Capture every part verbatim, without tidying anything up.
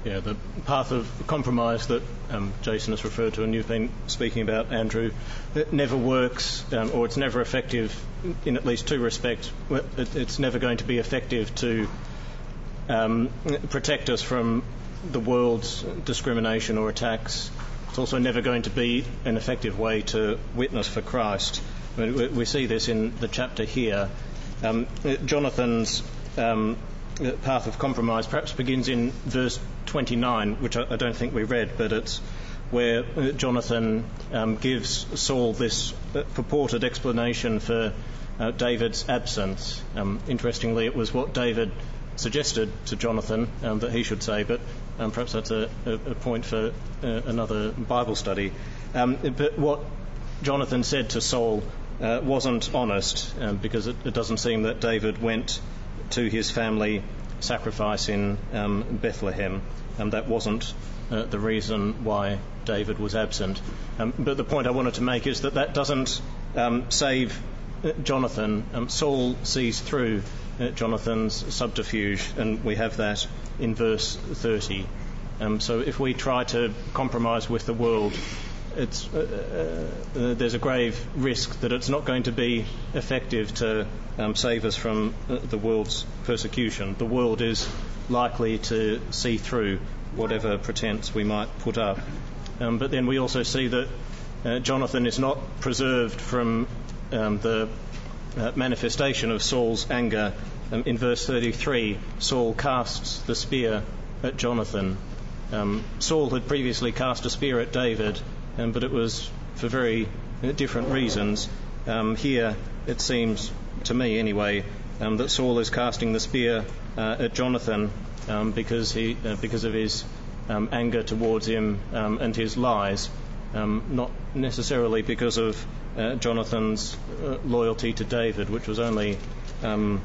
yeah, the path of compromise that um, Jason has referred to and you've been speaking about, Andrew, it never works, um, or it's never effective in at least two respects. It, it's never going to be effective to um, protect us from the world's discrimination or attacks. It's also never going to be an effective way to witness for Christ. I mean, we, we see this in the chapter here. Um, Jonathan's um, path of compromise perhaps begins in verse twenty-nine, which I, I don't think we read, but it's where Jonathan um, gives Saul this purported explanation for uh, David's absence. Um, interestingly, it was what David suggested to Jonathan um, that he should say, but um, perhaps that's a, a, a point for uh, another Bible study. Um, but what Jonathan said to Saul uh, wasn't honest, um, because it, it doesn't seem that David went to his family sacrifice in um, Bethlehem, and that wasn't uh, the reason why David was absent. Um, but the point I wanted to make is that that doesn't um, save Jonathan. Um, Saul sees through uh, Jonathan's subterfuge, and we have that in verse thirty. Um, so if we try to compromise with the world, it's, uh, uh, there's a grave risk that it's not going to be effective to um, save us from uh, the world's persecution. The world is likely to see through whatever pretense we might put up. Um, but then we also see that uh, Jonathan is not preserved from um, the uh, manifestation of Saul's anger. Um, in verse thirty-three, Saul casts the spear at Jonathan. Um, Saul had previously cast a spear at David, um, but it was for very uh, different reasons. Um, here, it seems, to me anyway, um, that Saul is casting the spear uh, at Jonathan um, because he, uh, because of his um, anger towards him um, and his lies, um, not necessarily because of uh, Jonathan's uh, loyalty to David, which was only um,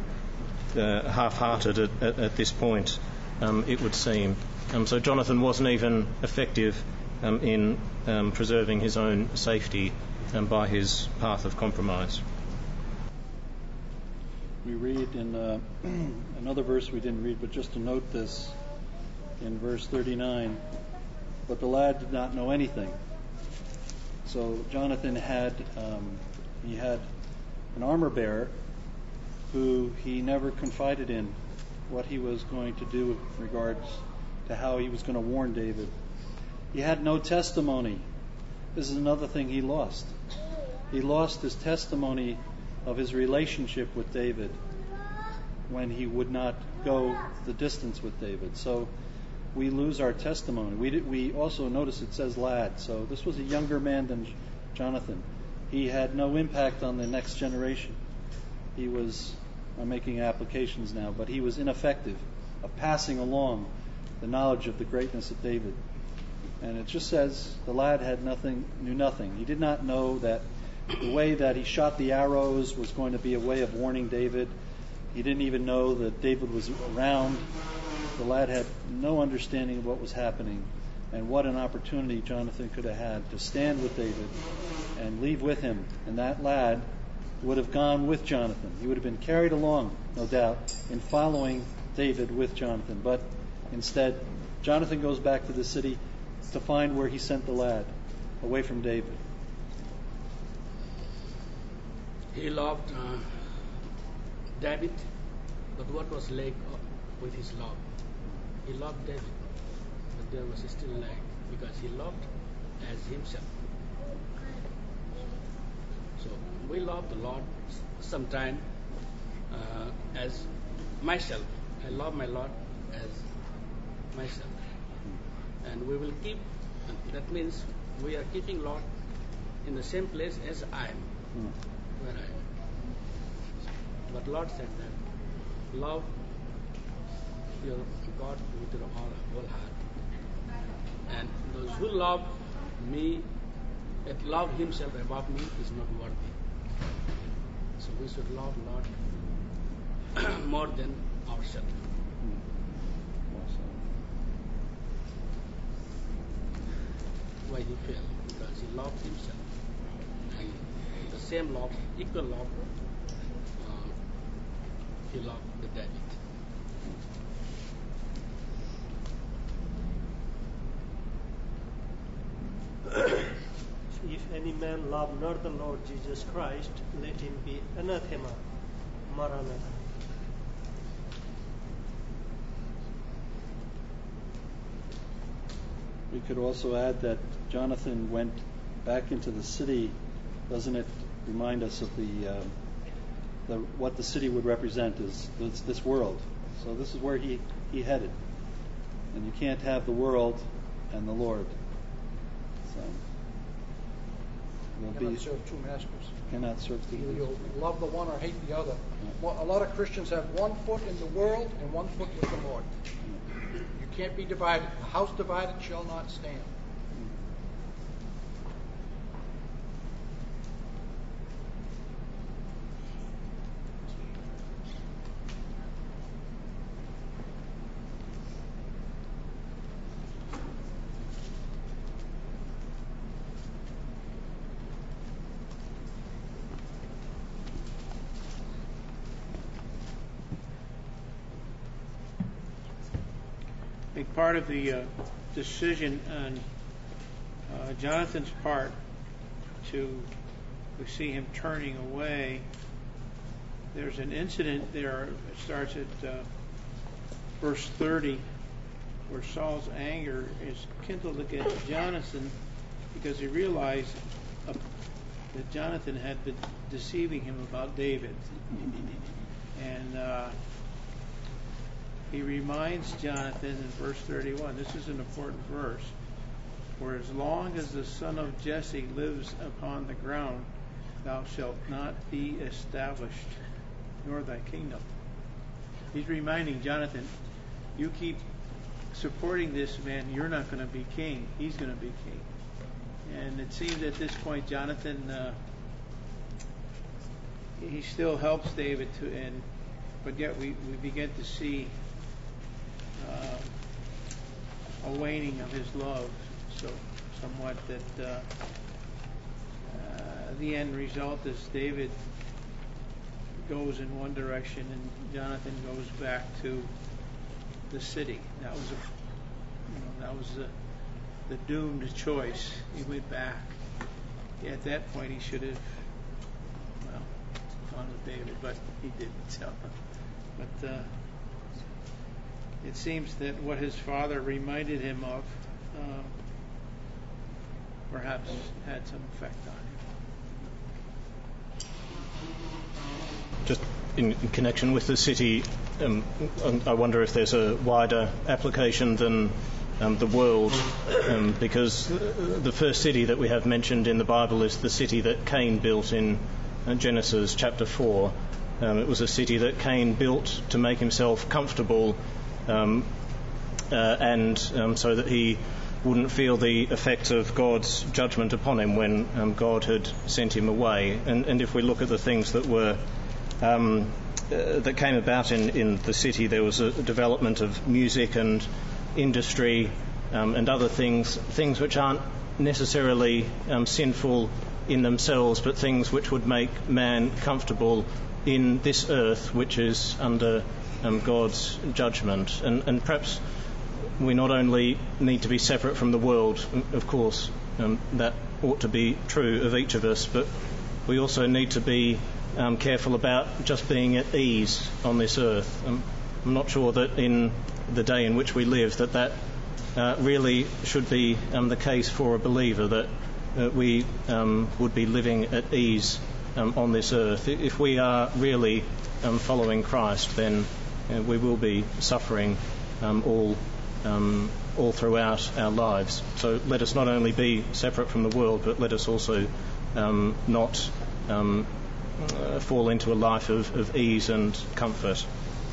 uh, half-hearted at, at, at this point, um, it would seem. Um, so Jonathan wasn't even effective um, in um, preserving his own safety um, by his path of compromise. We read in uh, another verse we didn't read, but just to note this, in verse thirty-nine, but the lad did not know anything. So Jonathan had um, he had an armor bearer who he never confided in what he was going to do with regards to how he was going to warn David. He had no testimony. This is another thing he lost. He lost his testimony of his relationship with David when he would not go the distance with David. So we lose our testimony. We did, we also notice it says lad. So this was a younger man than Jonathan. He had no impact on the next generation. He was, I'm making applications now, but he was ineffective of passing along the knowledge of the greatness of David. And it just says the lad had nothing, knew nothing. He did not know that the way that he shot the arrows was going to be a way of warning David. He didn't even know that David was around. The lad had no understanding of what was happening, and what an opportunity Jonathan could have had to stand with David and leave with him. And that lad would have gone with Jonathan. He would have been carried along, no doubt, in following David with Jonathan. But instead, Jonathan goes back to the city to find where he sent the lad, away from David. He loved uh, David, but what was lack with his love? He loved David, but there was still lack because he loved as himself. So we love the Lord sometime uh, as myself. I love my Lord as myself. And we will keep, that means we are keeping Lord in the same place as I am, mm. where I am. But Lord said that love your God with your whole, whole heart. And those who love me, that love himself above me is not worthy. So we should love Lord more than ourselves. Why he failed? Because he loved himself. And the same love, equal love, uh, he loved the David. any man love not the Lord Jesus Christ, let him be anathema. Maranatha. We could also add that Jonathan went back into the city. Doesn't it remind us of the, uh, the what the city would represent is this, this world. So this is where he, he headed. And you can't have the world and the Lord. So you cannot be, serve two masters. Cannot serve two masters. You'll love the one or hate the other. Well, a lot of Christians have one foot in the world and one foot with the Lord. You can't be divided. A house divided shall not stand. I think part of the uh, decision on uh, Jonathan's part to we see him turning away. There's an incident there. It starts at uh, verse thirty, where Saul's anger is kindled against Jonathan because he realized uh, that Jonathan had been deceiving him about David, and. Uh, He reminds Jonathan in verse thirty-one, this is an important verse, for as long as the son of Jesse lives upon the ground, thou shalt not be established, nor thy kingdom. He's reminding Jonathan, you keep supporting this man, you're not going to be king, he's going to be king. And it seems at this point Jonathan, uh, he still helps David, to, and but yet we, we begin to see Uh, a waning of his love, so somewhat that uh, uh, the end result is David goes in one direction and Jonathan goes back to the city. That was a, you know, that was the, the doomed choice. He went back. At that point, he should have, well, gone with David, but he didn't. So, but. Uh, It seems that what his father reminded him of uh, perhaps had some effect on him. Just in, in connection with the city, um, I wonder if there's a wider application than um, the world, um, because the first city that we have mentioned in the Bible is the city that Cain built in uh, Genesis chapter four. Um, it was a city that Cain built to make himself comfortable Um, uh, and um, so that he wouldn't feel the effect of God's judgment upon him when um, God had sent him away. And, and if we look at the things that were um, uh, that came about in, in the city, there was a development of music and industry um, and other things, things which aren't necessarily um, sinful in themselves, but things which would make man comfortable in this earth, which is under Um, God's judgment. And, and perhaps we not only need to be separate from the world, of course, um, that ought to be true of each of us, but we also need to be um, careful about just being at ease on this earth. Um, I'm not sure that in the day in which we live that that uh, really should be um, the case for a believer, that uh, we um, would be living at ease um, on this earth. If we are really um, following Christ, then Uh, we will be suffering um, all um, all throughout our lives. So let us not only be separate from the world, but let us also um, not um, uh, fall into a life of, of ease and comfort.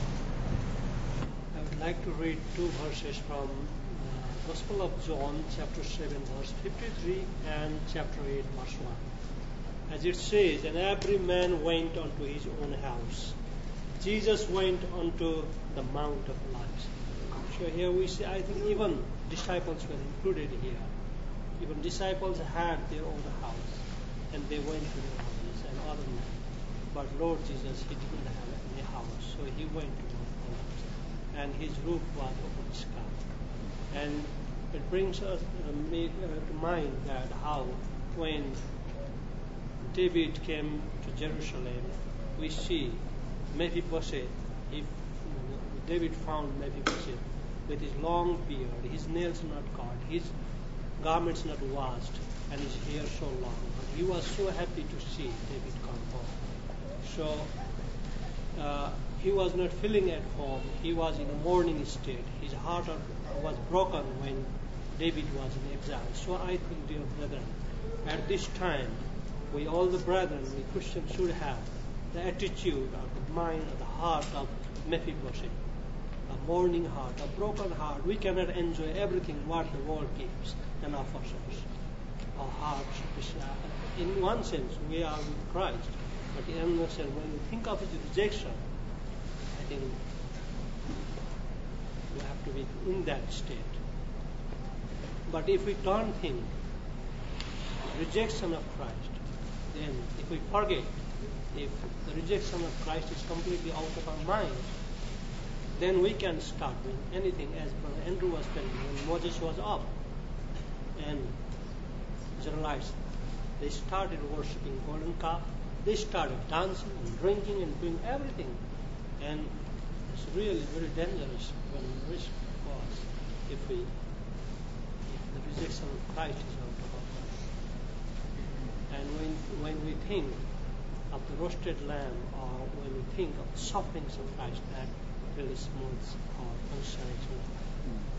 I would like to read two verses from uh, Gospel of John, chapter seven, verse fifty-three, and chapter eight, verse one. As it says, and every man went unto his own house. Jesus went onto the Mount of Olives. So here we see, I think even disciples were included here. Even disciples had their own house, and they went to their houses and other men. But Lord Jesus, he didn't have any house, so he went to Mount Olives, and his roof was open sky. And it brings us uh, me, uh, to mind that how when David came to Jerusalem, we see Mephibosheth. If David found Mephibosheth with his long beard, his nails not cut, his garments not washed, and his hair so long. But he was so happy to see David come home. So uh, he was not feeling at home. He was in a mourning state. His heart was broken when David was in exile. So I think, dear brethren, at this time, we all the brethren, we Christians should have the attitude or the mind or the heart of Mephibosheth, a mourning heart, a broken heart. We cannot enjoy everything what the world gives and offers us. Our hearts, uh, in one sense, we are with Christ, but in another sense, when we think of his rejection, I think we have to be in that state. But if we don't think rejection of Christ, then if we forget, if the rejection of Christ is completely out of our minds, then we can start doing anything, as Brother Andrew was telling me, when Moses was up and Israelites, they started worshipping golden calf, they started dancing and drinking and doing everything. And it's really very dangerous when we risk cause if we if the rejection of Christ is out of our minds. And when when we think of the roasted lamb, or when we think of the sufferings of Christ, that really smooths our conscience.